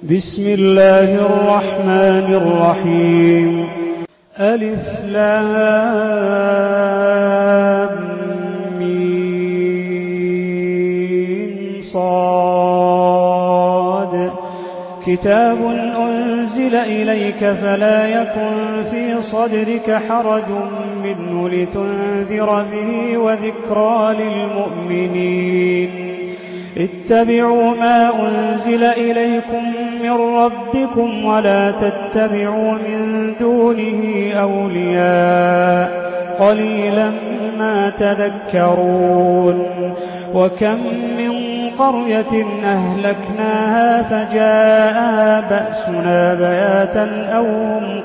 بسم الله الرحمن الرحيم. ألف لام ميم صاد. كتاب أنزل إليك فلا يكن في صدرك حرج منه لتنذر به وذكرى للمؤمنين. اتبعوا ما أنزل إليكم من ربكم ولا تتبعوا من دونه أولياء قليلا ما تذكرون. وكم من قرية أهلكناها فجاءها بأسنا بياتا أو هم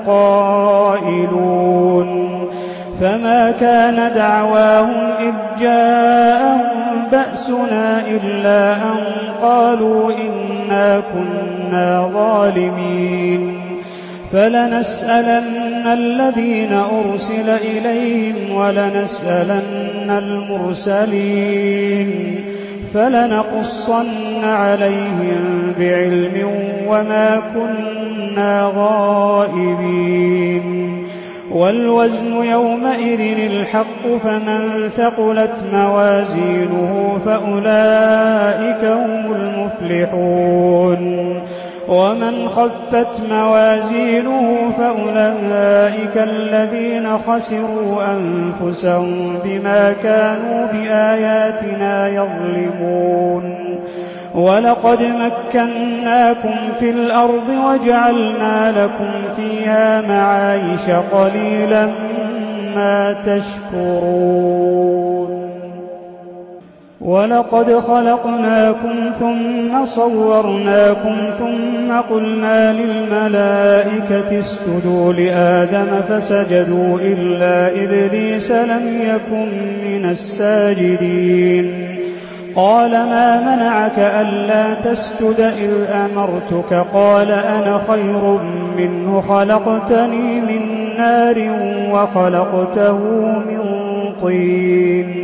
قائلون. فما كان دعواهم إذ جاءهم بأسنا إلا أن قالوا إنا كنا ظالمين. فلنسألن الذين أرسل إليهم ولنسألن المرسلين فلنقصن عليهم بعلم وما كنا غائبين. والوزن يومئذ الحق فمن ثقلت موازينه فأولئك هم المفلحون. ومن خفت موازينه فأولئك الذين خسروا أنفسهم بما كانوا بآياتنا يظلمون. ولقد مكناكم في الأرض وجعلنا لكم فيها معايش قليلا ما تشكرون. ولقد خلقناكم ثم صورناكم ثم قلنا للملائكة اسجدوا لآدم فسجدوا إلا إبليس لم يكن من الساجدين. قال ما منعك ألا تسجد إذ أمرتك؟ قال أنا خير منه خلقتني من نار وخلقته من طين.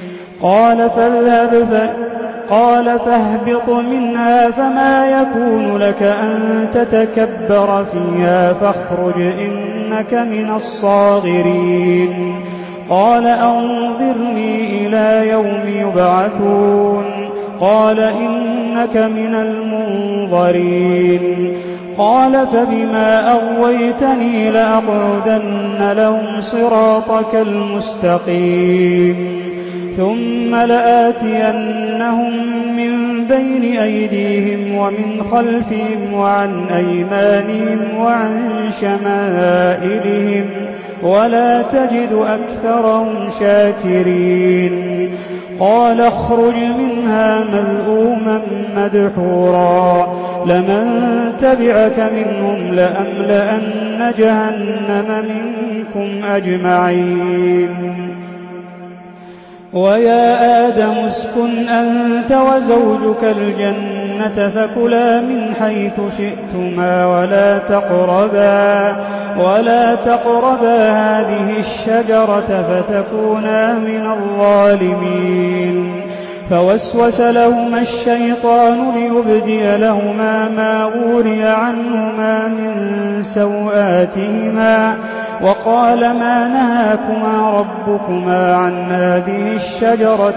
قال فاهبط منها فما يكون لك أن تتكبر فيها فاخرج إنك من الصاغرين. قال أنظرني إلى يوم يبعثون. قال إنك من المنظرين. قال فبما أغويتني لأقعدن لهم صراطك المستقيم ثم لآتينهم من بين أيديهم ومن خلفهم وعن أيمانهم وعن شمائلهم ولا تجد أكثرهم شاكرين. قال اخرج منها مذءوما مدحورا لمن تبعك منهم لأملأن جهنم منكم أجمعين. ويا آدم اسكن أنت وزوجك الجنة فكلا من حيث شئتما ولا تقربا هذه الشجرة فتكونا من الظالمين. فوسوس لهما الشيطان ليبدي لهما ما وري عنهما من سوآتهما وقال ما نهاكما ربكما عن هذه الشجرة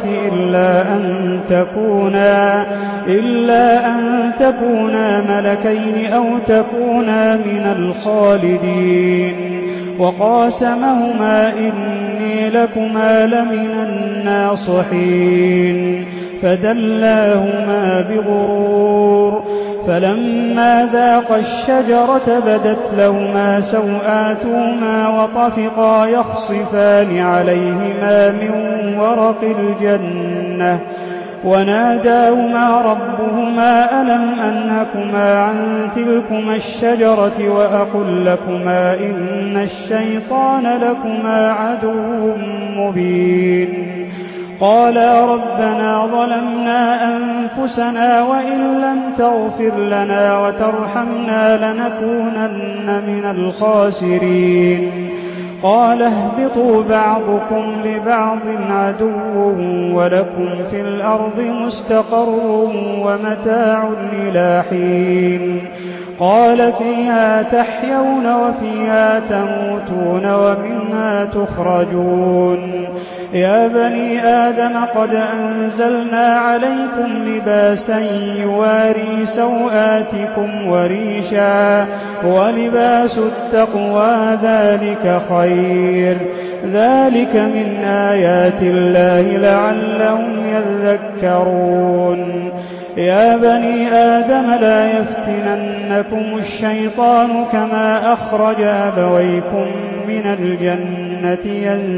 إلا أن تكونا ملكين أو تكونا من الخالدين. وقاسمهما إني لكما لمن الناصحين فدلاهما بغرور. فلما ذاقا الشجرة بدت لهما سوآتهما وطفقا يخصفان عليهما من ورق الجنة وناداهما ربهما ألم أنهكما عن تلكما الشجرة وأقل لكما إن الشيطان لكما عدو مبين. قالا ربنا ظلمنا أنفسنا وإن لم تغفر لنا وترحمنا لنكونن من الخاسرين. قال اهبطوا بعضكم لبعض عدو ولكم في الأرض مستقر ومتاع إلى حين قال فيها تحيون وفيها تموتون ومنها تخرجون يا بني آدم قد أنزلنا عليكم لباسا يواري سوآتكم وريشا ولباس التقوى ذلك خير ذلك من آيات الله لعلهم يذكرون يا بني آدم لا يفتننكم الشيطان كما أخرج أبويكم من الجنة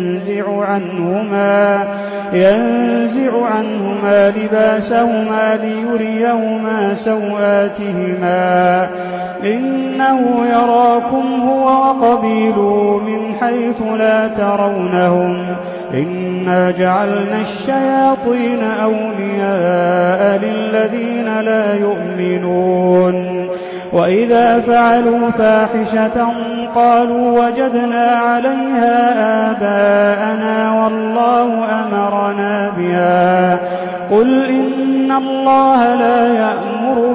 ينزع عنهما لباسهما ليريهما سوآتهما إنه يراكم هو وقبيله من حيث لا ترونهم إنا جعلنا الشياطين أولياء للذين لا يؤمنون وإذا فعلوا فاحشة قالوا وجدنا عليها آباءنا والله أمرنا بها قل إن الله لا يأمر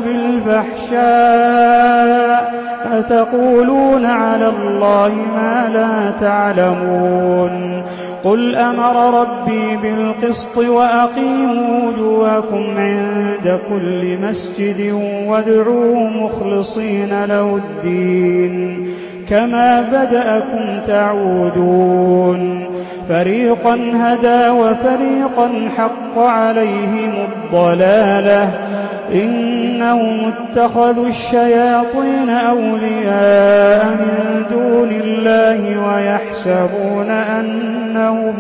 بالفحشاء أتقولون على الله ما لا تعلمون قل أمر ربي بالقسط وأقيموا وجوهكم عند كل مسجد وادعوه مخلصين له الدين كما بدأكم تعودون فريقا هدى وفريقا حق عليهم الضلالة إنهم اتخذوا الشياطين أولياء من دون الله ويحسبون أنهم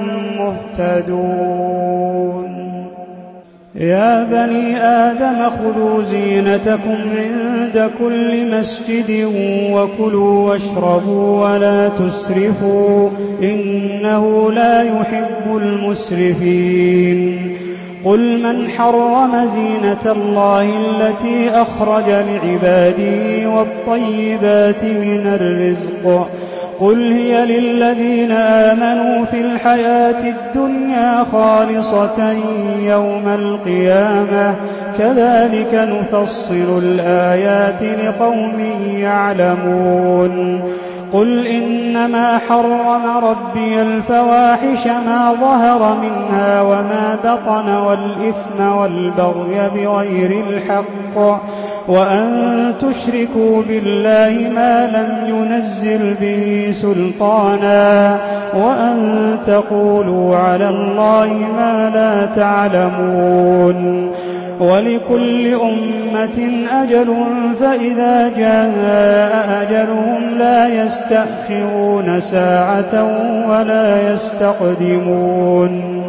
مهتدون يا بني آدم خذوا زينتكم عند كل مسجد وكلوا واشربوا ولا تسرفوا إنه لا يحب المسرفين قل من حرم زينة الله التي أخرج لعباده والطيبات من الرزق قل هي للذين آمنوا في الحياة الدنيا خالصة يوم القيامة كذلك نفصل الآيات لقوم يعلمون قل إنما حرم ربي الفواحش ما ظهر منها وما بطن والإثم والبغي بغير الحق وأن تشركوا بالله ما لم ينزل به سلطانا وأن تقولوا على الله ما لا تعلمون ولكل أمة أجل فإذا جاء أجلهم لا يستأخرون ساعة ولا يستقدمون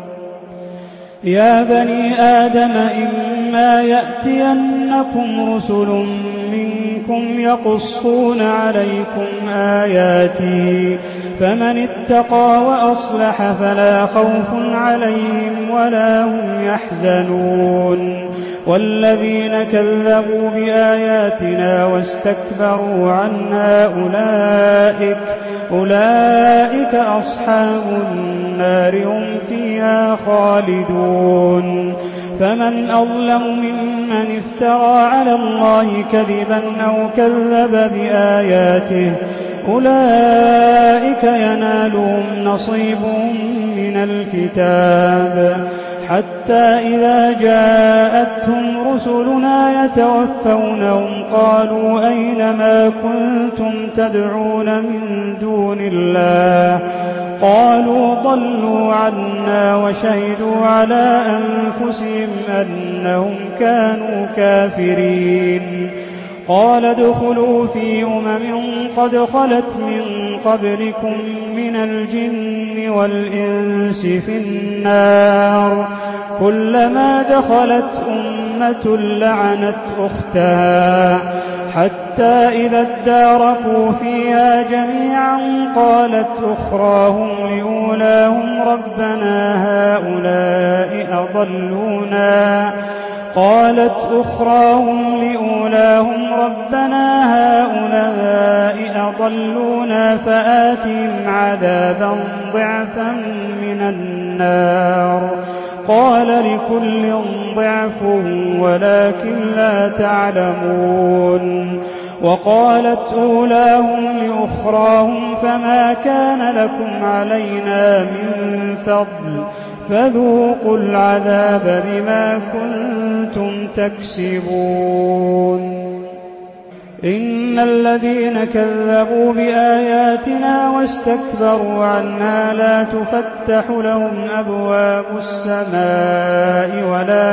يا بني آدم إما يأتينكم رسل منكم يقصون عليكم آياتي فمن اتقى وأصلح فلا خوف عليهم ولا هم يحزنون والذين كذبوا بآياتنا واستكبروا عنها أولئك أصحاب النار هم فيها خالدون فمن أظلم ممن افترى على الله كذبا أو كذب بآياته أولئك ينالهم نصيبهم من الكتاب حتى إذا جاءتهم رسلنا يتوفونهم قالوا أين ما كنتم تدعون من دون الله قالوا ضلوا عنا وشهدوا على أنفسهم أنهم كانوا كافرين قال ادخلوا في قد خلت من قبلكم من الجن والإنس في النار كلما دخلت أمة لعنت أختها حتى إذا اداركوا فيها جميعا قالت أخراهم لأولاهم ربنا هؤلاء أضلونا فآتهم عذابا ضعفا من النار قال لكل ضعف ولكن لا تعلمون وقالت أولاهم لأخراهم فما كان لكم علينا من فضل فذوقوا العذاب بما كنتم تكسبون. إن الذين كذبوا بآياتنا واستكبروا عنها لا تفتح لهم أبواب السماء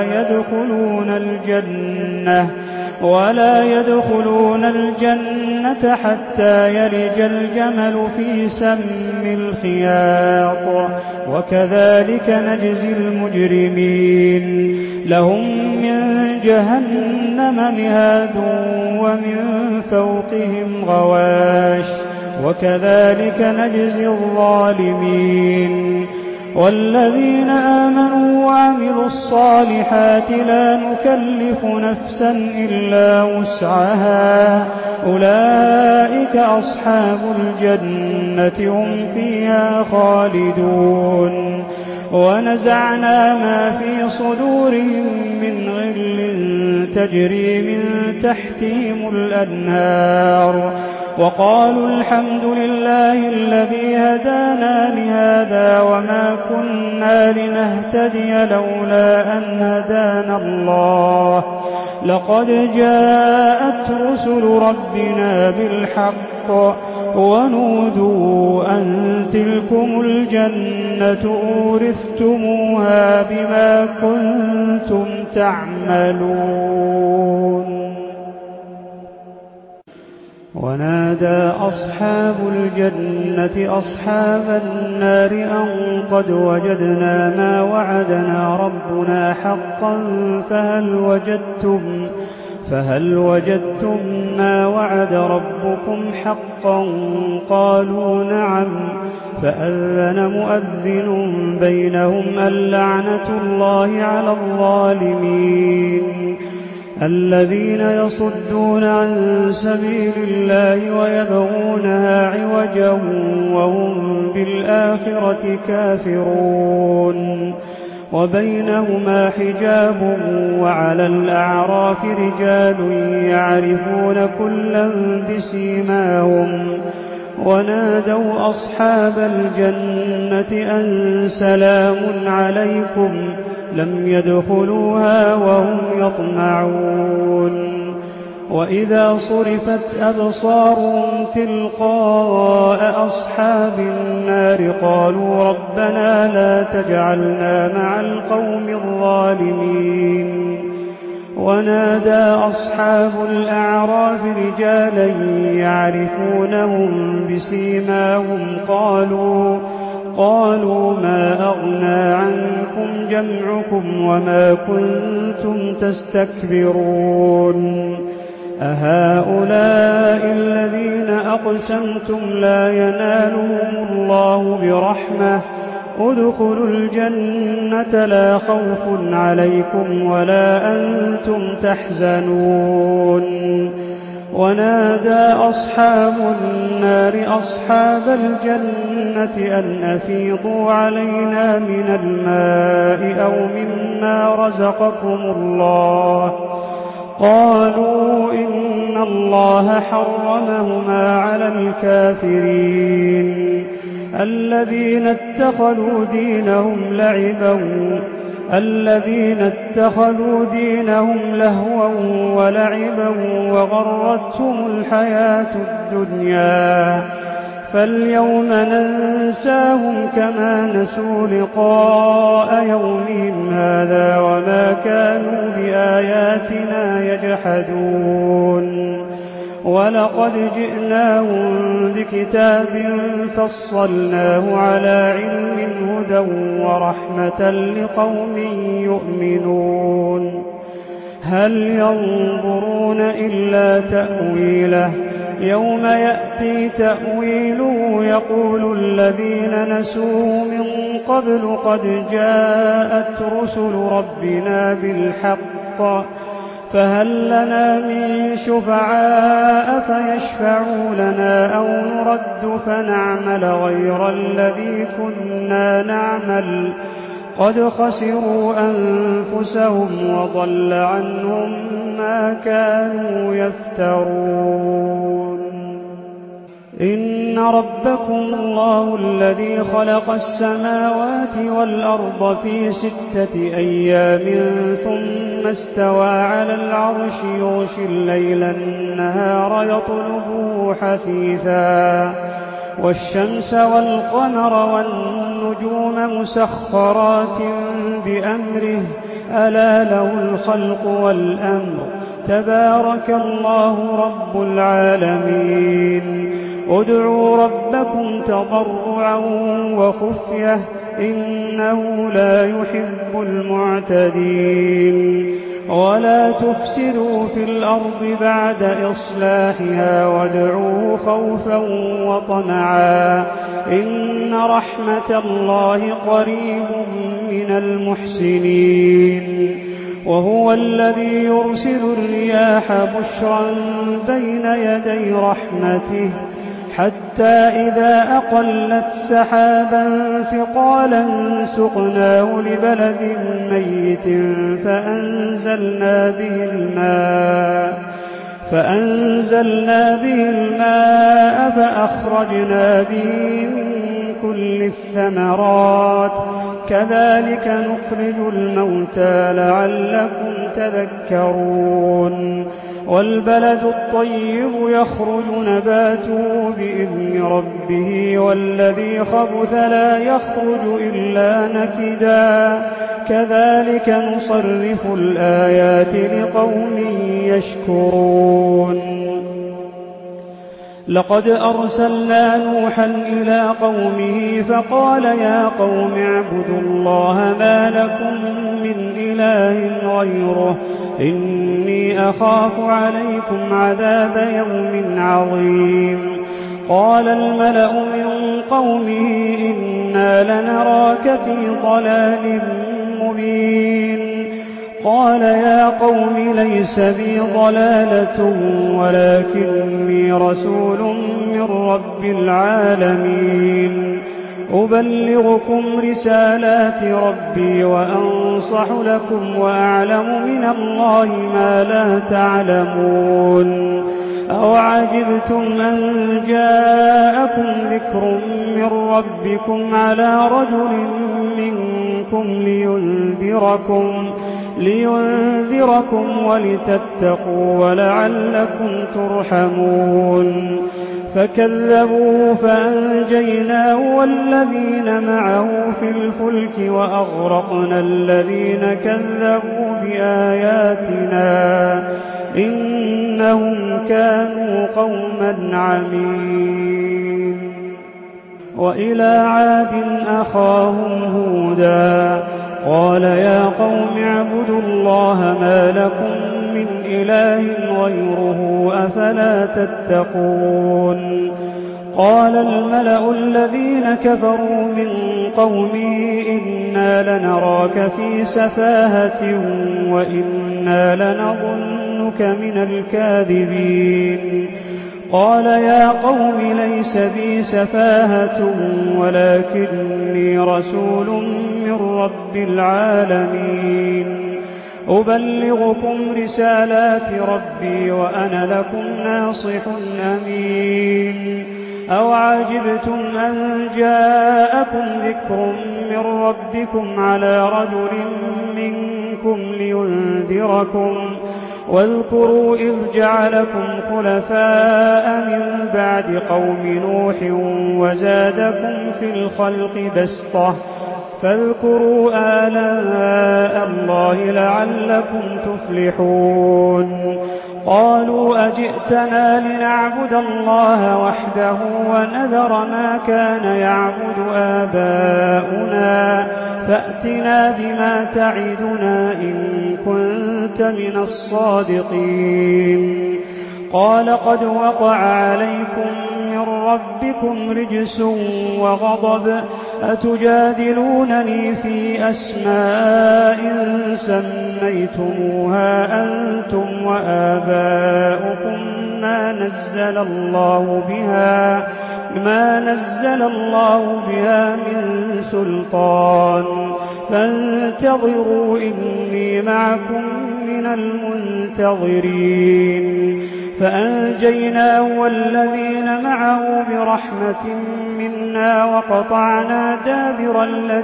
ولا يدخلون الجنة حتى يلج الجمل في سم الخياط وكذلك نجزي المجرمين. لهم من جهنم مهاد ومن فوقهم غواش وكذلك نجزي الظالمين. والذين آمنوا وعملوا الصالحات لا نكلف نفسا إلا وسعها أولئك أصحاب الجنة هم فيها خالدون. ونزعنا ما في صدورهم من غل تجري من تحتهم الأنهار وقالوا الحمد لله الذي هدانا لهذا وما كنا لنهتدي لولا أن هدانا الله لقد جاءت رسل ربنا بالحق ونودوا أن تلكم الجنة أورثتموها بما كنتم تعملون. ونادى أصحاب الجنة أصحاب النار أن قد وجدنا ما وعدنا ربنا حقا فهل وجدتم ما وعد ربكم حقا قالوا نعم فأذن مؤذن بينهم اللعنة الله على الظالمين. الذين يصدون عن سبيل الله ويبغونها عوجا وهم بالآخرة كافرون. وبينهما حجاب وعلى الأعراف رجال يعرفون كلا بسيماهم ونادوا أصحاب الجنة أن سلام عليكم لم يدخلوها وهم يطمعون. وإذا صرفت أبصارهم تلقاء أصحاب النار قالوا ربنا لا تجعلنا مع القوم الظالمين. ونادى أصحاب الأعراف رجالا يعرفونهم بسيماهم قالوا ما أغنى عنكم جمعكم وما كنتم تستكبرون أهؤلاء الذين أقسمتم لا ينالهم الله برحمة ادخلوا الجنة لا خوف عليكم ولا أنتم تحزنون. ونادى أصحاب النار أصحاب الجنة أن أفيضوا علينا من الماء أو مما رزقكم الله قالوا إن الله حرمهما على الكافرين. الذين اتخذوا دينهم لهوا ولعبا وغرتهم الحياة الدنيا فاليوم ننساهم كما نسوا لقاء يومهم هذا وما كانوا بآياتنا يجحدون. ولقد جئناهم بكتاب فصلناه على علم هدى ورحمة لقوم يؤمنون. هل ينظرون إلا تأويله يوم يأتي تأويله يقول الذين نسوه من قبل قد جاءت رسل ربنا بالحق فهل لنا من شفعاء فيشفعوا لنا أو نرد فنعمل غير الذي كنا نعمل قد خسروا أنفسهم وضل عنهم ما كانوا يفترون. إن ربكم الله الذي خلق السماوات والأرض في 6 أيام ثم استوى على العرش يغشي الليل النهار يطلبه حثيثا والشمس والقمر والنجوم مسخرات بأمره ألا له الخلق والأمر تبارك الله رب العالمين. ادعوا ربكم تضرعا وخفية إنه لا يحب المعتدين. ولا تفسدوا في الأرض بعد إصلاحها وادعوه خوفا وطمعا إن رحمة الله قريب من المحسنين. وهو الذي يرسل الرياح بشرا بين يدي رحمته حتى إذا أقلت سحابا ثقالا سقناه لبلد ميت فأنزلنا به الماء فأخرجنا به من كل الثمرات كذلك نخرج الموتى لعلكم تذكرون. والبلد الطيب يخرج نباته بإذن ربه والذي خبث لا يخرج إلا نكدا كذلك نصرف الآيات لقوم يشكرون. لقد أرسلنا نوحا إلى قومه فقال يا قوم اعبدوا الله ما لكم من إله غيره إني أخاف عليكم عذاب يوم عظيم. قال الملأ من قومه إنا لنراك في ضلال مبين. قال يا قوم ليس بي ضلالة ولكني رسول من رب العالمين أبلغكم رسالات ربي وأنصح لكم وأعلم من الله ما لا تعلمون. أوعجبتم أن جاءكم ذكر من ربكم على رجل منكم لينذركم ولتتقوا ولعلكم ترحمون. فكذبوه فأنجيناه والذين معه في الفلك وأغرقنا الذين كذبوا بآياتنا إنهم كانوا قوما عمين. وإلى عاد أخاهم هودا قال يا قوم اعبدوا الله ما لكم من إله غيره أفلا تتقون. قال الملأ الذين كفروا من قومه إنا لنراك في سفاهة وإنا لنظنك من الكاذبين. قال يا قوم ليس بي سفاهة ولكني رسول من رب العالمين أبلغكم رسالات ربي وأنا لكم ناصح أمين. أوعجبتم أن جاءكم ذكر من ربكم على رجل منكم لينذركم واذكروا إذ جعلكم خلفاء من بعد قوم نوح وزادكم في الخلق بسطة فاذكروا آلاء الله لعلكم تفلحون. قالوا أجئتنا لنعبد الله وحده ونذر ما كان يعبد آباؤنا فأتنا بما تعدنا إن كنت من الصادقين. قال قد وقع عليكم من ربكم رجس وغضب أتجادلونني في أسماء سميتموها أنتم وآباؤكم ما نزل الله بها من سلطان فانتظروا إني معكم من من المنتظرين فأنجيناه والذين معه برحمة منا وقطعنا دابر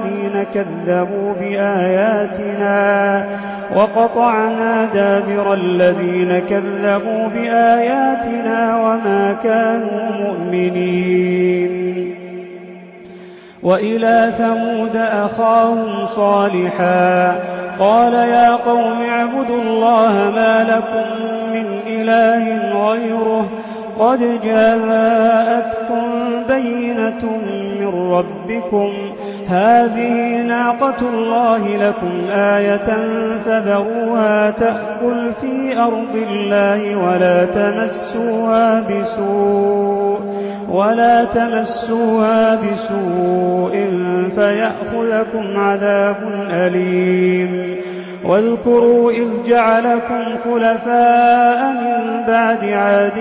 الذين كذبوا بآياتنا وما كانوا مؤمنين. وإلى ثمود أخاهم صالحا قال يا قوم اعبدوا الله ما لكم من إله غيره قد جاءتكم بينة من ربكم هذه ناقة الله لكم آية فذروها تأكل في أرض الله ولا تمسوها بسوء فيأخذكم عذاب أليم. واذكروا إذ جعلكم خلفاء من بعد عاد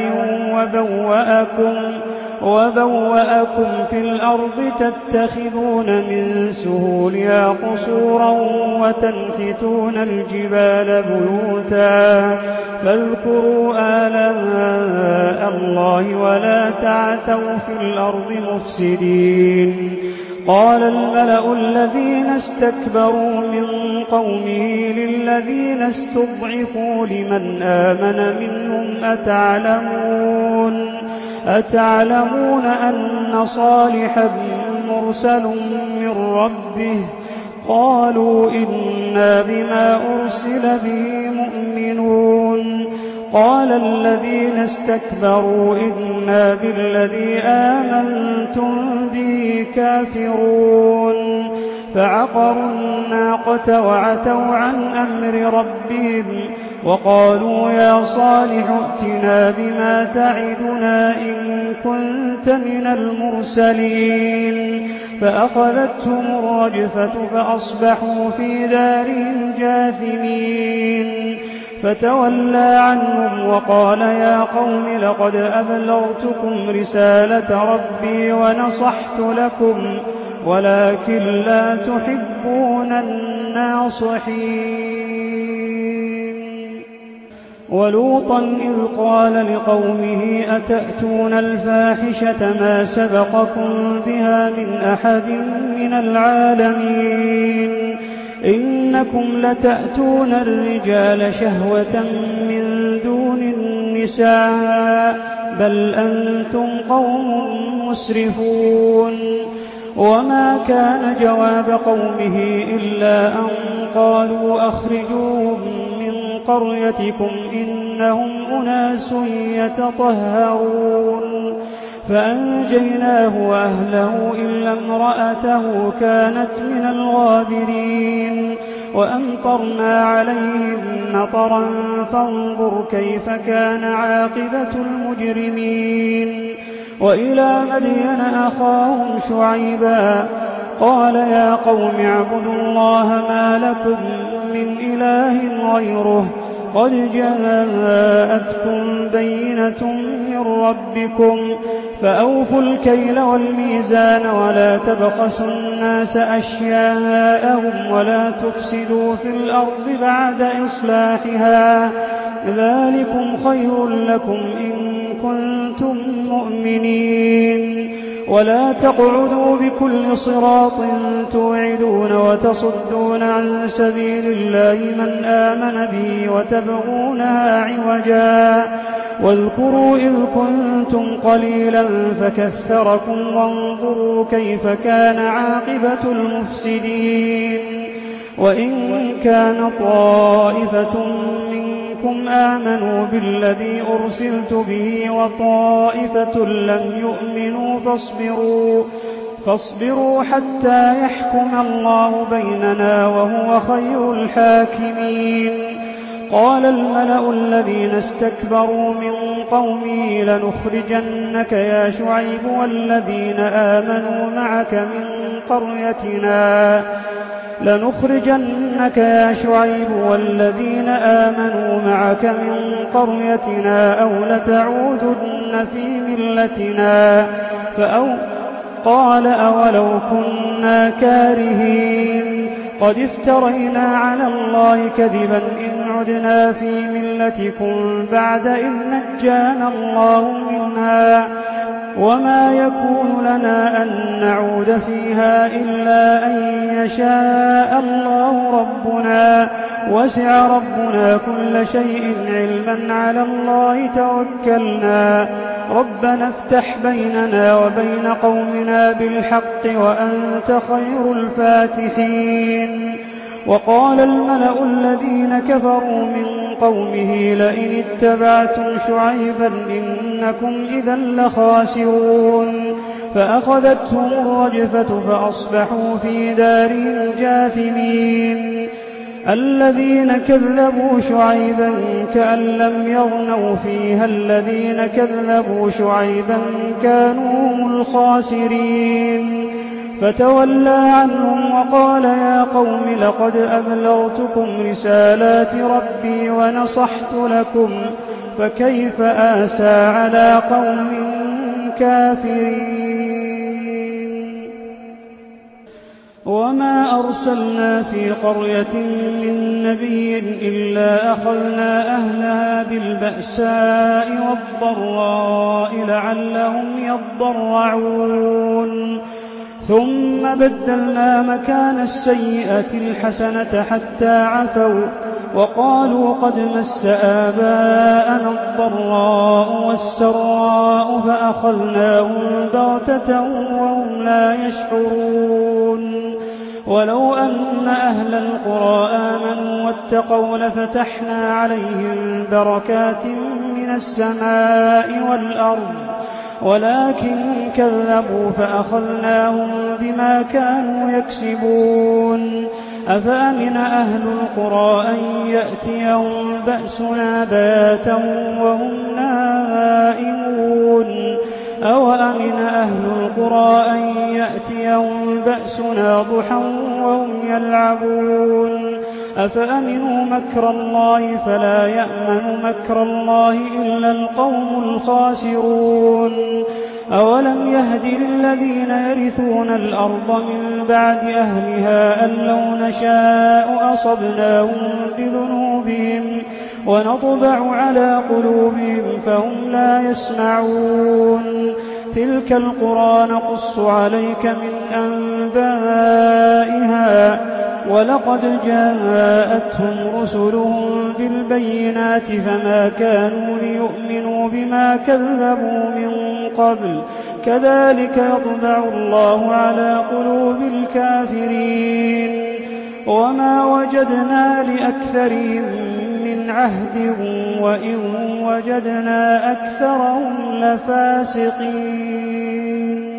وبوأكم في الأرض تتخذون من سهولها قصورا وتنحتون الجبال بيوتا فاذكروا آلاء الله ولا تعثوا في الأرض مفسدين. قال الملأ الذين استكبروا من قومه للذين استضعفوا لمن آمن منهم أتعلمون أن صالحا مرسل من ربه قالوا إنا بما أرسل به مؤمنون. قال الذين استكبروا إنا بالذي آمنتم به كافرون. فعقروا الناقة وعتوا عن أمر ربهم وقالوا يا صالح ائتنا بما تعدنا إن كنت من المرسلين. فأخذتهم الرجفة فأصبحوا في دارهم جاثمين. فتولى عنهم وقال يا قوم لقد أبلغتكم رسالة ربي ونصحت لكم ولكن لا تحبون الناصحين. ولوطا إذ قال لقومه أتأتون الفاحشة ما سبقكم بها من أحد من العالمين إنكم لتأتون الرجال شهوة من دون النساء بل أنتم قوم مسرفون. وما كان جواب قومه إلا أن قالوا أخرجوهم من قريتكم إنهم أناس يتطهرون. فأنجيناه وأهله إلا امرأته كانت من الغابرين. وأمطرنا عليهم مطرا فانظر كيف كان عاقبة المجرمين. وإلى مدين أخاهم شعيبا قال يا قوم اعبدوا الله ما لكم من إله غيره قد جاءتكم بينة من ربكم فأوفوا الكيل والميزان ولا تبخسوا الناس أشياءهم ولا تفسدوا في الأرض بعد إصلاحها ذلكم خير لكم إن كنتم مؤمنين. ولا تقعدوا بكل صراط توعدون وتصدون عن سبيل الله من آمن به وتبغونها عوجا واذكروا إذ كنتم قليلا فكثركم وانظروا كيف كان عاقبة المفسدين. وإن كان طائفة منكم آمنوا بالذي أرسلت به وطائفة لم يؤمنوا فاصبروا حتى يحكم الله بيننا وهو خير الحاكمين. قال الملأ الذين استكبروا من قومه لنخرجنك يا شعيب والذين آمنوا معك من قريتنا أو لتعودن في ملتنا قال أولو كنا كارهين قد افترينا على الله كذبا إن عدنا في ملتكم بعد إذ نجانا الله منها وما يكون لنا أن نعود فيها إلا أن يشاء الله ربنا وسع ربنا كل شيء علما على الله توكلنا ربنا افتح بيننا وبين قومنا بالحق وأنت خير الفاتحين. وقال الملأ الذين كفروا من قومه لئن اتبعتم شعيبا إنكم إذا لخاسرون فأخذتهم الرجفة فأصبحوا في دارهم جاثمين. الذين كذبوا شعيبا كأن لم يغنوا فيها الذين كذبوا شعيبا كانوا هم الخاسرين فتولى عنهم وقال يا قوم لقد أبلغتكم رسالات ربي ونصحت لكم فكيف آسى على قوم كافرين. وما أرسلنا في قرية من نبي إلا أخذنا أهلها بالبأساء والضراء لعلهم يضرعون ثم بدلنا مكان السيئة الحسنة حتى عفوا وقالوا قد مس آباءنا الضراء والسراء فأخذناهم بغتة وهم لا يشعرون. ولو أن أهل القرى آمنوا واتقوا لفتحنا عليهم بركات من السماء والأرض ولكن كذبوا فأخذناهم بما كانوا يكسبون. أفأمن أهل القرى أن يأتيهم بأسنا بياتا وهم نائمون أوأمن أهل القرى أن يأتيهم بأسنا ضحى وهم يلعبون أفأمنوا مكر الله فلا يأمن مكر الله إلا القوم الخاسرون. أولم يهد للذين يرثون الأرض من بعد أهلها أن لو نشاء أصبناهم بذنوبهم ونطبع على قلوبهم فهم لا يسمعون. تلك القرى نقص عليك من أنبائها ولقد جاءتهم رسلهم بالبينات فما كانوا ليؤمنوا بما كذبوا من قبل كذلك يطبع الله على قلوب الكافرين. وما وجدنا لأكثرهم من عهد وإن وجدنا أكثرهم لفاسقين.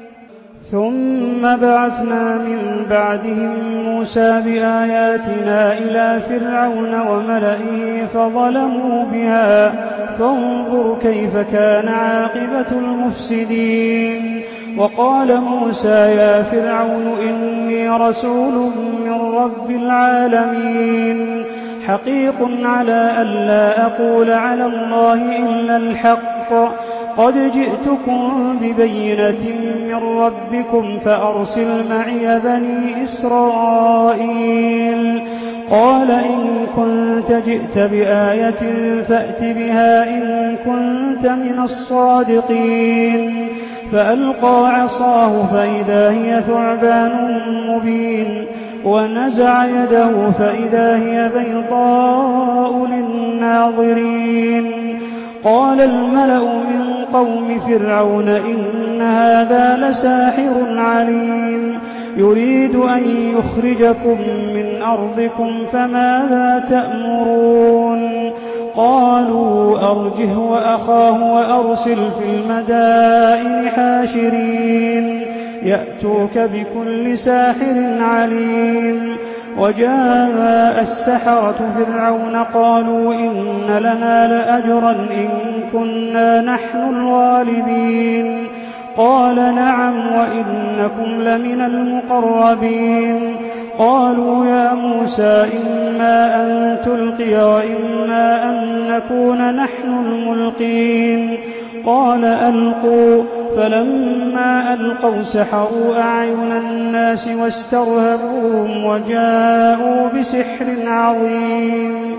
ثم بعثنا من بعدهم موسى بآياتنا إلى فرعون وملئه فظلموا بها فانظر كيف كان عاقبة المفسدين. وقال موسى يا فرعون إني رسول من رب العالمين حقيق على ألا أقول على الله إلا الحق قد جئتكم ببينة من ربكم فأرسل معي بني إسرائيل. قال إن كنت جئت بآية فأت بها إن كنت من الصادقين. فألقى عصاه فإذا هي ثعبان مبين ونزع يده فإذا هي بيضاء للناظرين. قال الملأ من قوم فرعون إن هذا لساحر عليم يريد أن يخرجكم من أرضكم فماذا تأمرون. قالوا أرجه وأخاه وأرسل في المدائن حاشرين يأتوك بكل ساحر عليم. وجاء السحرة فرعون قالوا إن لنا لأجرا إن كنا نحن الغالبين. قال نعم وإنكم لمن المقربين. قالوا يا موسى إما أن تلقي وإما أن نكون نحن الملقين. قال ألقوا فلما ألقوا سحروا أعين الناس واسترهبوهم وجاءوا بسحر عظيم.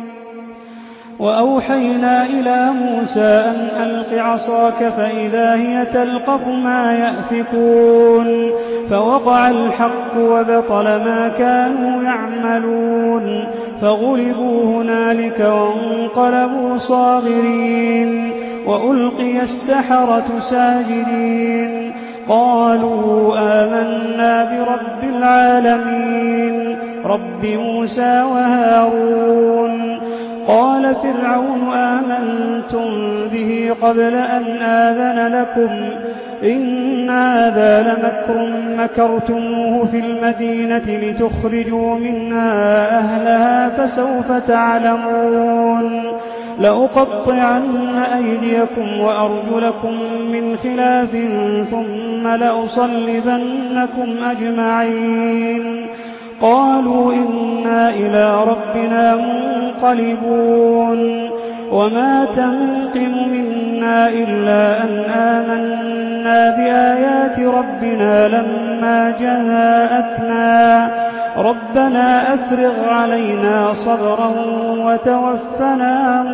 وأوحينا إلى موسى أن ألق عصاك فإذا هي تلقف ما يأفكون فوقع الحق وبطل ما كانوا يعملون فغلبوا هنالك وانقلبوا صاغرين وألقي السحرة ساجدين قالوا آمنا برب العالمين رب موسى وهارون. قال فرعون آمنتم به قبل أن آذن لكم إن هذا لمكر مكرتموه في المدينة لتخرجوا منها أهلها فسوف تعلمون لأقطعن أيديكم وأرجلكم من خلاف ثم لأصلبنكم أجمعين. قالوا إنا إلى ربنا منقلبون. وما تنقم منا إلا أن آمنا بآيات ربنا لما جاءتنا ربنا أفرغ علينا صبرا وتوفنا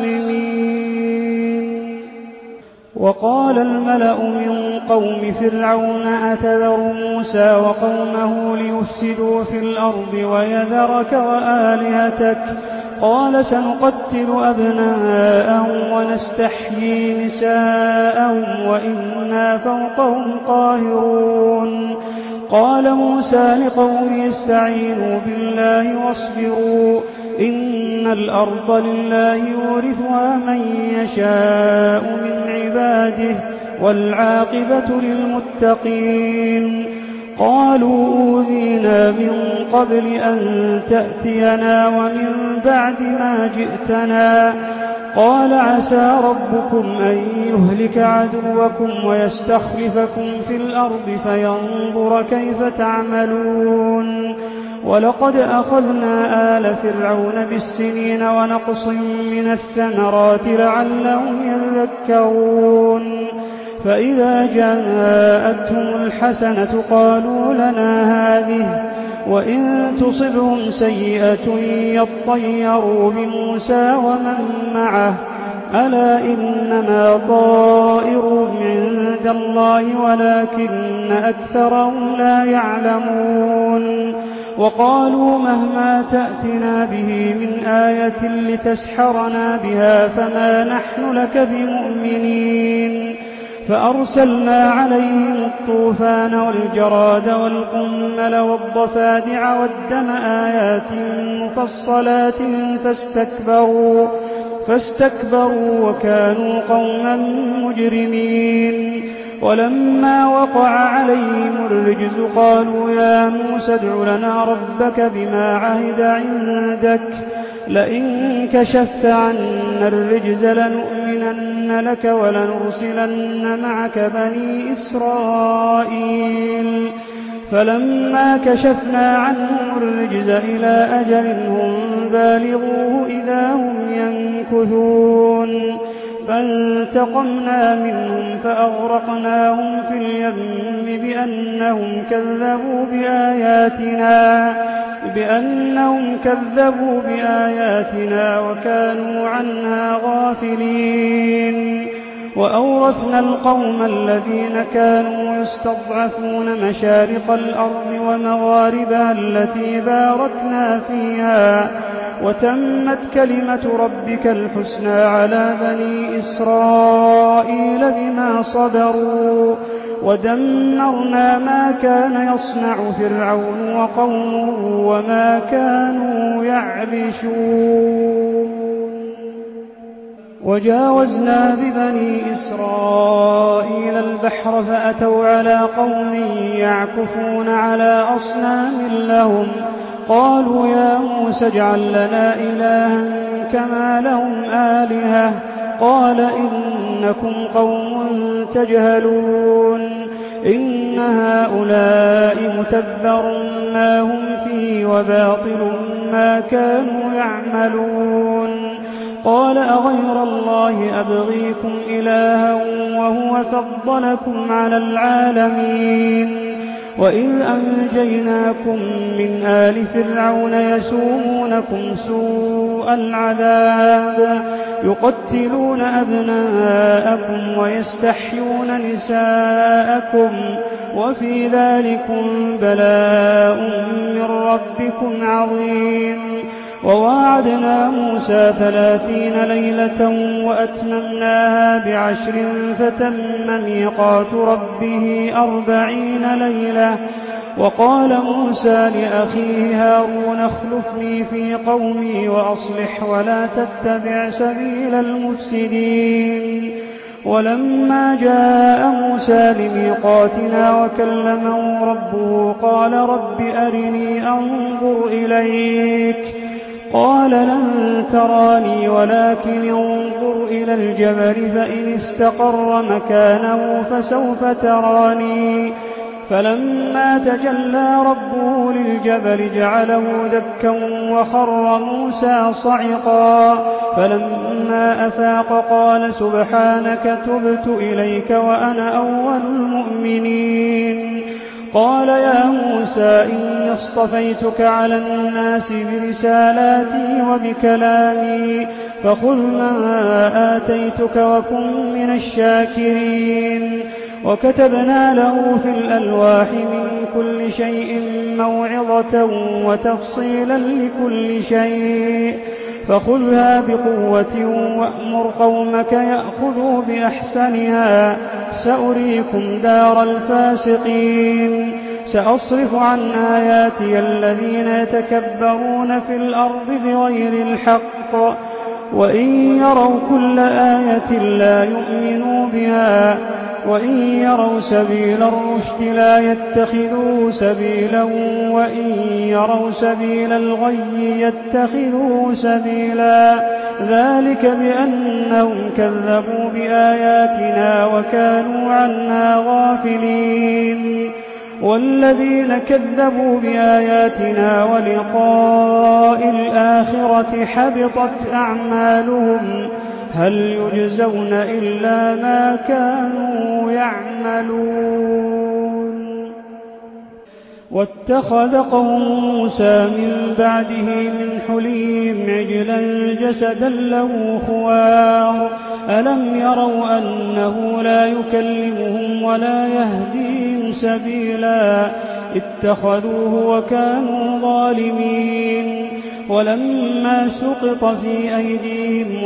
مسلمين. وقال الملأ من قوم فرعون أتذر موسى وقومه ليفسدوا في الأرض ويذرك وآلهتك قال سنقتل أبناءهم ونستحيي نساءهم وإنا فوقهم قاهرون. قال موسى لقومه استعينوا بالله واصبروا إن الأرض لله يورثها من يشاء من عباده والعاقبة للمتقين. قالوا أوذينا من قبل أن تأتينا ومن بعد ما جئتنا قال عسى ربكم أن يهلك عدوكم ويستخلفكم في الأرض فينظر كيف تعملون. ولقد أخذنا آل فرعون بالسنين ونقص من الثمرات لعلهم يذكرون. فإذا جاءتهم الحسنة قالوا لنا هذه وإن تصبهم سيئة يطيروا بموسى ومن معه ألا إنما طائرهم عند الله ولكن أكثرهم لا يعلمون. وقالوا مهما تأتنا به من آية لتسحرنا بها فما نحن لك بمؤمنين. فأرسلنا عليهم الطوفان والجراد والقمل والضفادع والدم آيات مفصلات فاستكبروا وكانوا قوما مجرمين. ولما وقع عليهم الرجز قالوا يا موسى ادع لنا ربك بما عهد عندك لئن كشفت عنا الرجز لنؤمنن لك ولنرسلن معك بني إسرائيل. فلما كشفنا عنهم الرجز إلى أجل هم بالغوه إذا هم ينكثون. فانتقمنا منهم فأغرقناهم في اليم بأنهم كذبوا بآياتنا وكانوا عنها غافلين. وأورثنا القوم الذين كانوا يستضعفون مشارق الأرض ومغاربها التي باركنا فيها وتمت كلمة ربك الحسنى على بني إسرائيل بما صبروا ودمرنا ما كان يصنع فرعون وقومه وما كانوا يعرشون. وجاوزنا ببني إسرائيل البحر فأتوا على قوم يعكفون على أصنام لهم قالوا يا موسى اجعل لنا إلها كما لهم آلهة قال إنكم قوم تجهلون إن هؤلاء متبر ما هم فيه وباطل ما كانوا يعملون. قال أغير الله أبغيكم إلها وهو فضلكم على العالمين وإذ أنجيناكم من آل فرعون يسومونكم سوء العذاب يقتلون أبناءكم ويستحيون نساءكم وفي ذلكم بلاء من ربكم عظيم وواعدنا موسى 30 ليلة وأتممناها ب10 فتم ميقات ربه 40 ليلة وقال موسى لأخيه هارون اخلفني في قومي وأصلح ولا تتبع سبيل المفسدين ولما جاء موسى لميقاتنا وكلمه ربه قال رب أرني أنظر إليك قال لن تراني ولكن انظر إلى الجبل فإن استقر مكانه فسوف تراني فلما تجلى ربه للجبل جعله دكا وخر موسى صعقا فلما أفاق قال سبحانك تبت إليك وأنا أول المؤمنين قال يا موسى إني اصطفيتك على الناس برسالاتي وبكلامي فخذ ما آتيتك وكن من الشاكرين وكتبنا له في الألواح من كل شيء موعظة وتفصيلا لكل شيء فخذها بقوة وأمر قومك يأخذوا بأحسنها سأريكم دار الفاسقين سأصرف عن آياتي الذين يتكبرون في الأرض بغير الحق وإن يروا كل آية لا يؤمنوا بها وإن يروا سبيل الرشد لا يتخذوه سبيلا وإن يروا سبيل الغي يتخذوه سبيلا ذلك بأنهم كذبوا بآياتنا وكانوا عنها غافلين والذين كذبوا بآياتنا ولقاء الآخرة حبطت أعمالهم هل يجزون إلا ما كانوا يعملون واتخذ قوم موسى من بعده من حليهم عجلا جسدا له خوار ألم يروا أنه لا يكلمهم ولا يهديهم سبيلا اتخذوه وكانوا ظالمين ولما سقط في أيديهم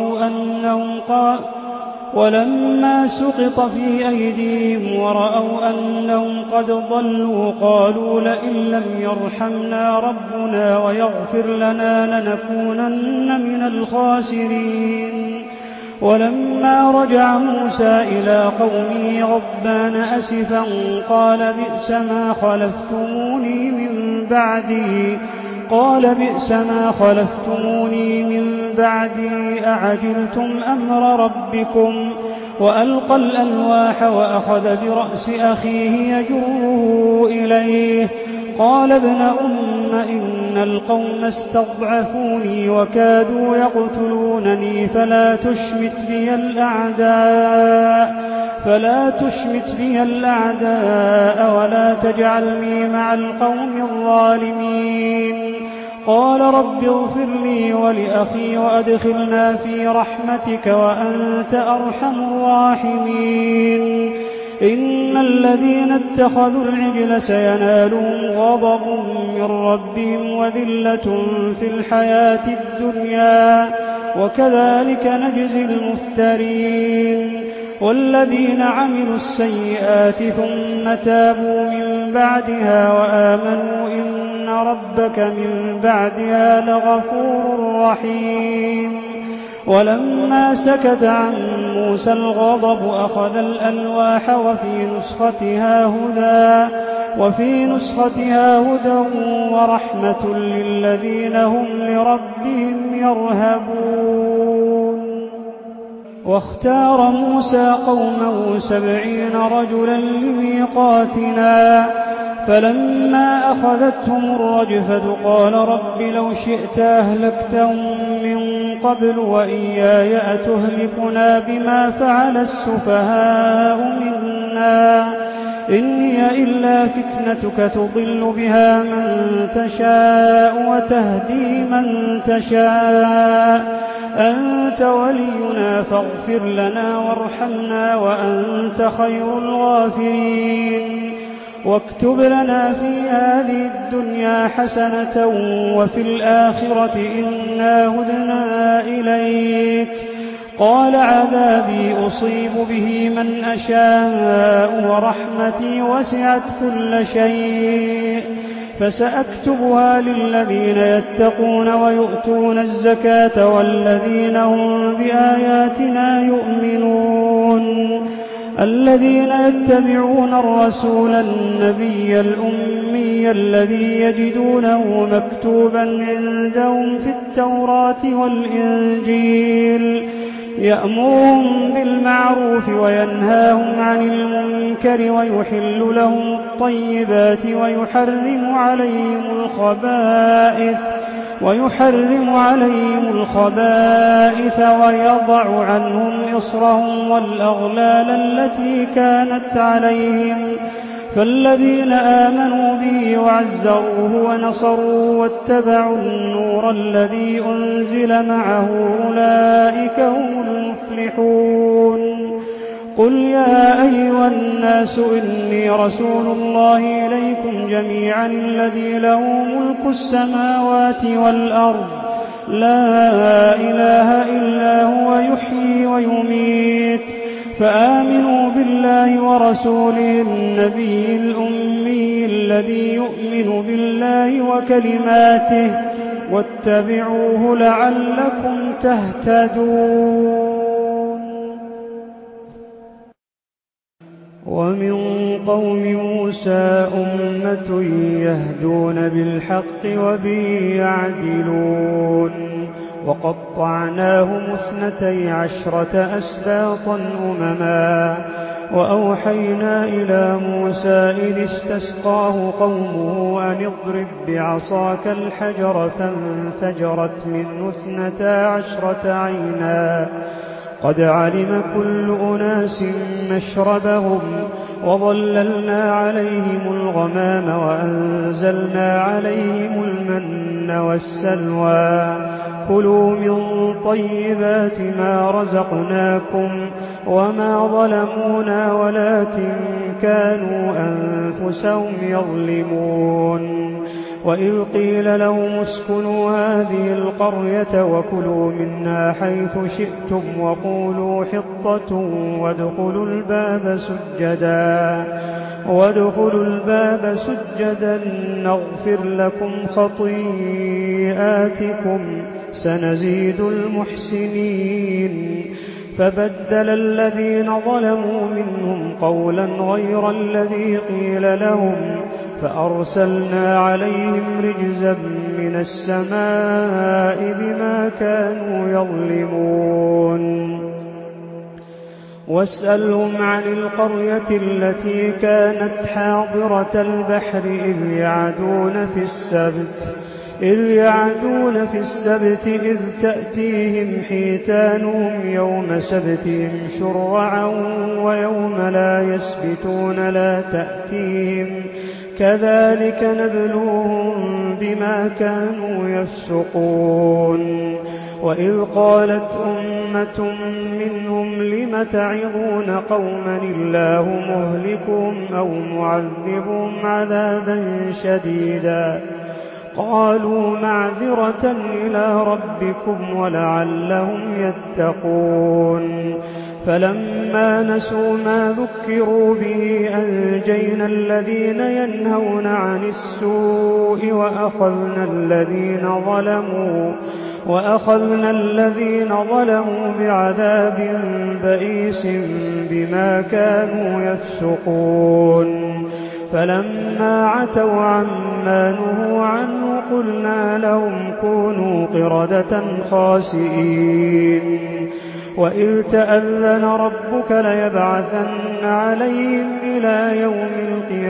ورأوا أنهم قد ضلوا قالوا لئن لم يرحمنا ربنا ويغفر لنا لنكونن من الخاسرين ولما رجع موسى إلى قومه غضبان أسفا قال بئس ما خلفتموني من بعدي أعجلتم أمر ربكم وألقى الألواح وأخذ برأس أخيه يجره إليه قال ابن أم إن القوم استضعفوني وكادوا يقتلونني فلا تشمت بي الأعداء ولا تجعلني مع القوم الظالمين قال رب اغفر لي ولأخي وأدخلنا في رحمتك وأنت أرحم الراحمين إن الذين اتخذوا العجل سينالهم غضب من ربهم وذلة في الحياة الدنيا وكذلك نجزي المفترين والذين عملوا السيئات ثم تابوا من بعدها وآمنوا إن ربك من بعدها لغفور رحيم ولما سكت عن موسى الغضب أخذ الألواح وفي نسختها هدى ورحمة للذين هم لربهم يرهبون واختار موسى قومه 70 رجلا لميقاتنا فلما أخذتهم الرجفة قال رب لو شئت أهلكتهم من قبل وإياي أتهلكنا بما فعل السفهاء منا إن هي إلا فتنتك تضل بها من تشاء وتهدي من تشاء أنت ولينا فاغفر لنا وارحمنا وأنت خير الغافرين واكتب لنا في هذه الدنيا حسنة وفي الآخرة إنا هدنا إليك قال عذابي أصيب به من أشاء ورحمتي وسعت كل شيء فسأكتبها للذين يتقون ويؤتون الزكاة والذين هم بآياتنا يؤمنون الذين يتبعون الرسول النبي الأمي الذي يجدونه مكتوبا عندهم في التوراة والإنجيل يأمرهم بالمعروف وينهاهم عن المنكر ويحل لهم الطيبات ويحرم عليهم الخبائث ويضع عنهم إصرهم والأغلال التي كانت عليهم فالذين آمنوا به وعزروه ونصروه واتبعوا النور الذي أنزل معه أولئك هم المفلحون قل يا أيها الناس إني رسول الله إليكم جميعا الذي له ملك السماوات والأرض لا إله إلا هو يحيي ويميت فآمنوا بالله ورسوله النبي الأمي الذي يؤمن بالله وكلماته واتبعوه لعلكم تهتدون ومن قوم موسى أمة يهدون بالحق وبه يعدلون وقطعناهم 12 أسباطا أمما وأوحينا إلى موسى إذ استسقاه قومه أن اضرب بعصاك الحجر فانفجرت منه 12 عينا قد علم كل أناس مشربهم وظللنا عليهم الغمام وأنزلنا عليهم المن والسلوى كلوا من طيبات ما رزقناكم وما ظلمونا ولكن كانوا أنفسهم يظلمون وإذ قيل لهم اسكنوا هذه القرية وكلوا منها حيث شئتم وقولوا حطة وادخلوا الباب سجدا نغفر لكم خطيئاتكم سنزيد المحسنين فبدل الذين ظلموا منهم قولا غير الذي قيل لهم فأرسلنا عليهم رجزا من السماء بما كانوا يظلمون واسألهم عن القرية التي كانت حاضرة البحر إذ يعدون في السبت إذ تأتيهم حيتانهم يوم سبتهم شرعا ويوم لا يسبتون لا تأتيهم كذلك نبلوهم بما كانوا يفسقون وإذ قالت أمة منهم لم تعظون قوما الله مهلكهم أو معذبهم عذابا شديدا قالوا معذرة إلى ربكم ولعلهم يتقون فلما نسوا ما ذكروا به أنجينا الذين ينهون عن السوء وأخذنا الذين ظلموا بعذاب بئيس بما كانوا يفسقون فلما عتوا عما نهوا عنه قلنا لهم كونوا قردة خاسئين وإذ تأذن ربك ليبعثن عليهم إلى يوم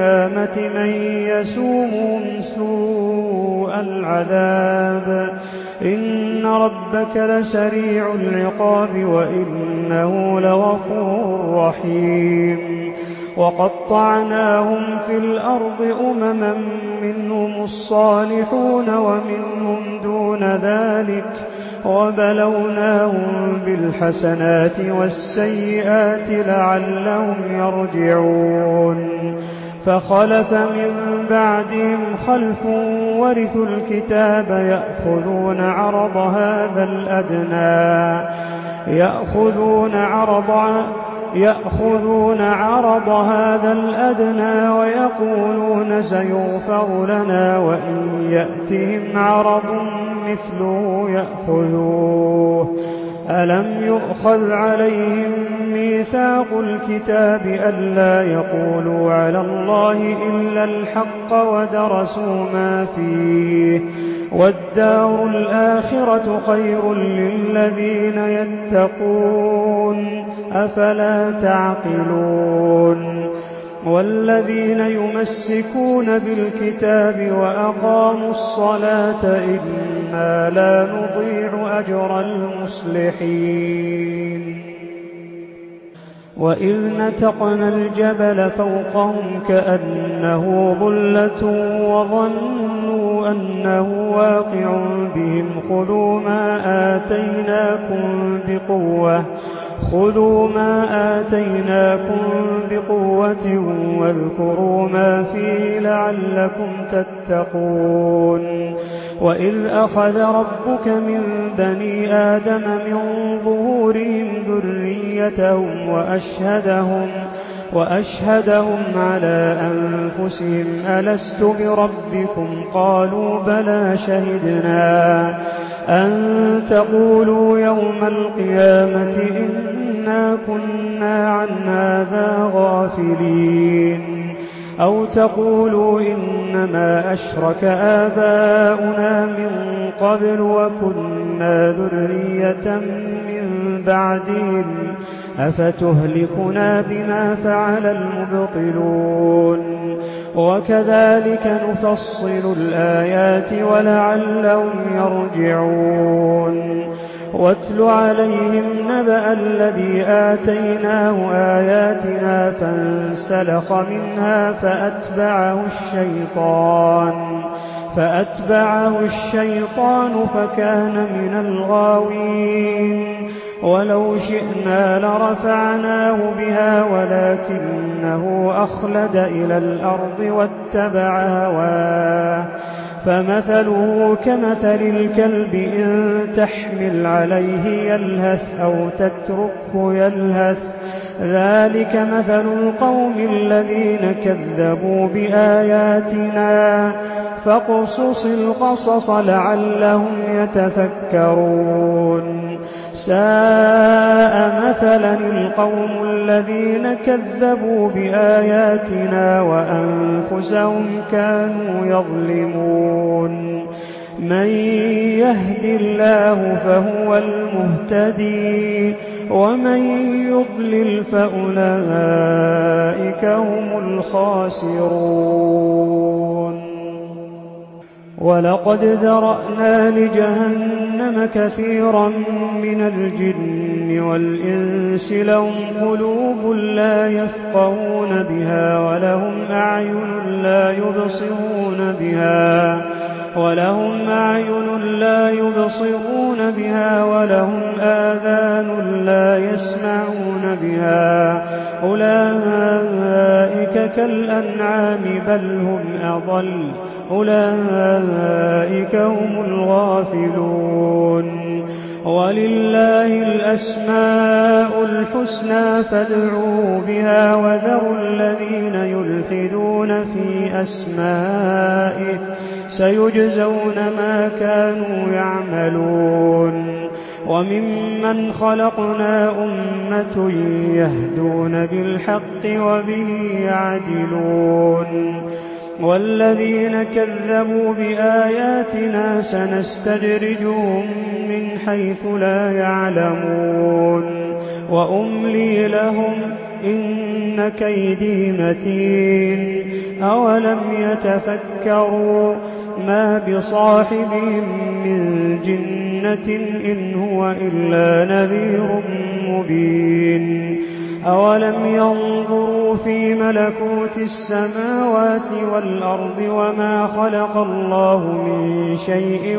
القيامة من يسومهم سوء العذاب إن ربك لسريع العقاب وإنه لغفور رحيم وقطعناهم في الأرض أمما منهم الصالحون ومنهم دون ذلك وبلوناهم بالحسنات والسيئات لعلهم يرجعون فخلف من بعدهم خلف ورثوا الكتاب يأخذون عرض هذا الأدنى ويقولون سيغفر لنا وإن يأتهم عرض مثله يأخذوه ألم يؤخذ عليهم ميثاق الكتاب ألا يقولوا على الله إلا الحق ودرسوا ما فيه والدار الآخرة خير للذين يتقون أفلا تعقلون والذين يمسكون بالكتاب وأقاموا الصلاة إنا لا نضيع أجر المصلحين وإذ نتقنا الجبل فوقهم كأنه ظلة وظنوا أنه واقع بهم خذوا ما آتيناكم بقوة واذكروا ما فيه لعلكم تتقون وإذ أخذ ربك من بني آدم من ظهورهم ذريتهم وأشهدهم على أنفسهم ألست بربكم قالوا بلى شهدنا أن تقولوا يوم القيامة إنا كنا عن هذا غافلين أو تقولوا إنما أشرك آباؤنا من قبل وكنا ذرية من بعدهم أفتهلكنا بما فعل المبطلون وكذلك نفصل الآيات ولعلهم يرجعون واتل عليهم نبأ الذي آتيناه آياتنا فانسلخ منها فأتبعه الشيطان فكان من الغاوين ولو شئنا لرفعناه بها ولكنه أخلد إلى الأرض واتبع هواه فمثله كمثل الكلب إن تحمل عليه يلهث أو تتركه يلهث ذلك مثل القوم الذين كذبوا بآياتنا فاقصص القصص لعلهم يتفكرون ساء مثلا القوم الذين كذبوا بآياتنا وأنفسهم كانوا يظلمون من يهد الله فهو المهتدي ومن يضلل فأولئك هم الخاسرون ولقد ذرأنا لجهنم كثيرا من الجن والإنس لهم قلوب لا يفقهون بها ولهم أعين لا يبصرون بها ولهم آذان لا يسمعون بها أولئك كالأنعام بل هم أضل أولئك هم الغافلون ولله الأسماء الحسنى فادعوه بها وذروا الذين يلحدون في أسمائه سيجزون ما كانوا يعملون وممن خلقنا أمة يهدون بالحق وبه يعدلون والذين كذبوا بآياتنا سنستدرجهم من حيث لا يعلمون وأملي لهم إن كيدي متين أولم يتفكروا ما بصاحبهم من جنة إن هو إلا نذير مبين أولم ينظروا في ملكوت السماوات والأرض وما خلق الله من شيء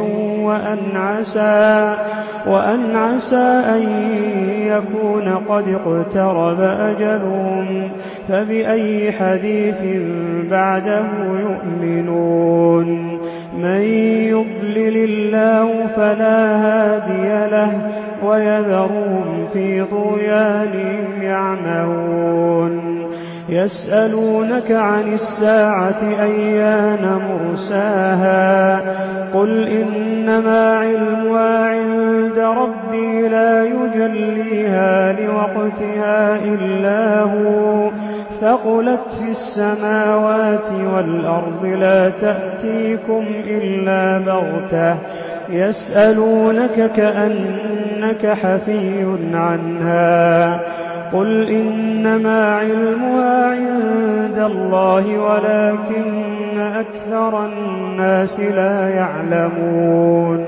وأن عسى أن يكون قد اقترب أجلهم فبأي حديث بعده يؤمنون من يضلل الله فلا هادي له ويذرهم في طغيانهم يعمهون يسألونك عن الساعة أيان مرساها قل إنما علمها عند ربي لا يجليها لوقتها إلا هو ثقلت في السماوات والأرض لا تأتيكم إلا بغتة يسألونك كأنك حفي عنها قل إنما علمها عند الله ولكن أكثر الناس لا يعلمون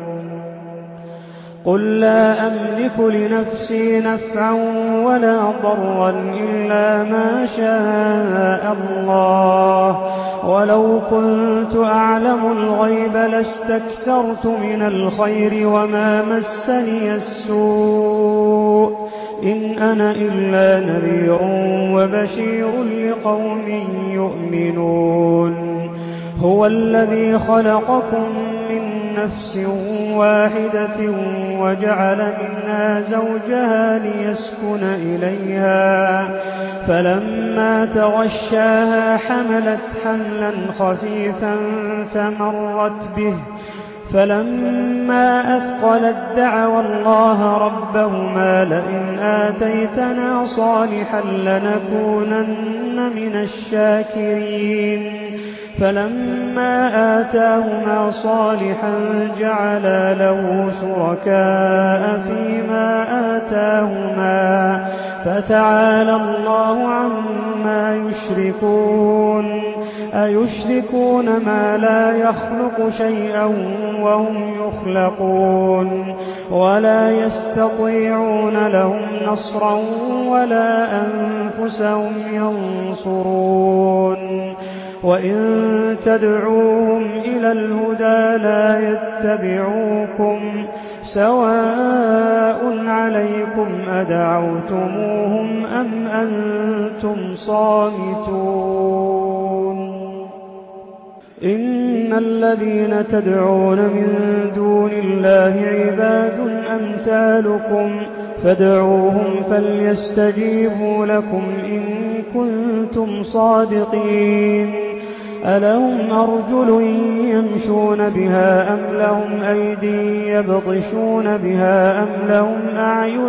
قل لا أملك لنفسي نفعا ولا ضرا إلا ما شاء الله ولو كنت أعلم الغيب لاستكثرت من الخير وما مسني السوء إن أنا إلا نذير وبشير لقوم يؤمنون هو الذي خلقكم من نفس واحدة وجعل منها زوجها ليسكن إليها فلما تغشاها حملت حملا خفيفا فمرت به فلما أثقلت دعوا الله ربهما لئن آتيتنا صالحا لنكونن من الشاكرين فلما آتاهما صالحا جعلا له شركاء فيما آتاهما فتعالى الله عما يشركون أيشركون ما لا يخلق شيئا وهم يخلقون ولا يستطيعون لهم نصرا ولا أنفسهم ينصرون وإن تدعوهم إلى الهدى لا يتبعوكم سواء عليكم أدعوتموهم أم أنتم صامتون إن الذين تدعون من دون الله عباد أمثالكم فادعوهم فليستجيبوا لكم إن كنتم صادقين ألهم أرجل يمشون بها أم لهم أيدي يبطشون بها أم لهم أعين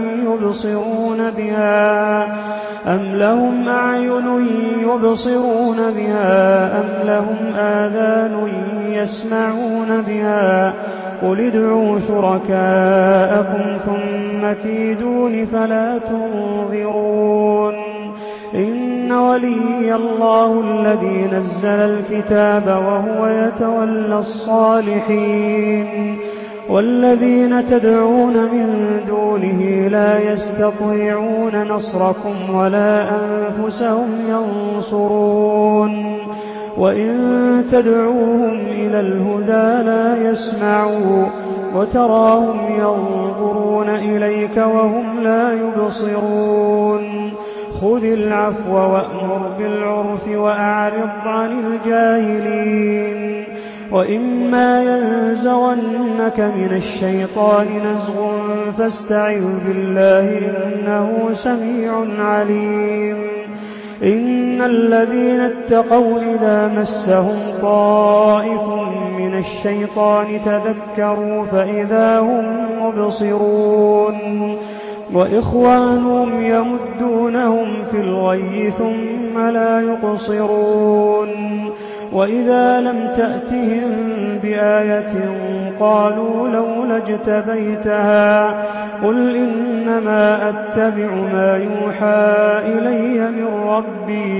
يبصرون بها أم لهم آذان يسمعون بها قل ادعوا شركاءكم ثم كيدون فلا تنظرون إن ولي الله الذي نزل الكتاب وهو يتولى الصالحين والذين تدعون من دونه لا يستطيعون نصركم ولا أنفسهم ينصرون وإن تدعوهم إلى الهدى لا يسمعوا وتراهم ينظرون إليك وهم لا يبصرون خذ العفو وأمر بالعرف وأعرض عن الجاهلين وإما ينزغنك من الشيطان نزغ فاستعذ بالله إنه سميع عليم إن الذين اتقوا إذا مسهم طائف من الشيطان تذكروا فإذا هم مبصرون وإخوانهم يمدونهم في الغي ثم لا يقصرون وإذا لم تأتهم بآية قالوا لولا اجتبيتها قل إنما أتبع ما يوحى إلي من ربي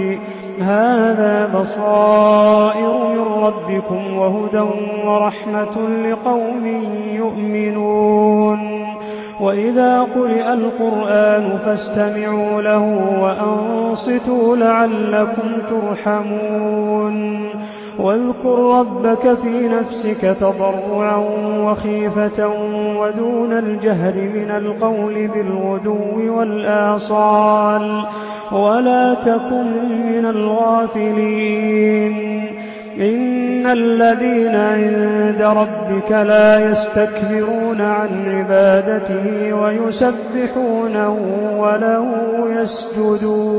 هذا بصائر من ربكم وهدى ورحمة لقوم يؤمنون وإذا قرئ القرآن فاستمعوا له وأنصتوا لعلكم ترحمون واذكر ربك في نفسك تضرعا وخيفة ودون الجهر من القول بالغدو والآصال ولا تكن من الغافلين إن الذين عند ربك لا يستكبرون عن عبادته ويسبحونه وله يسجدون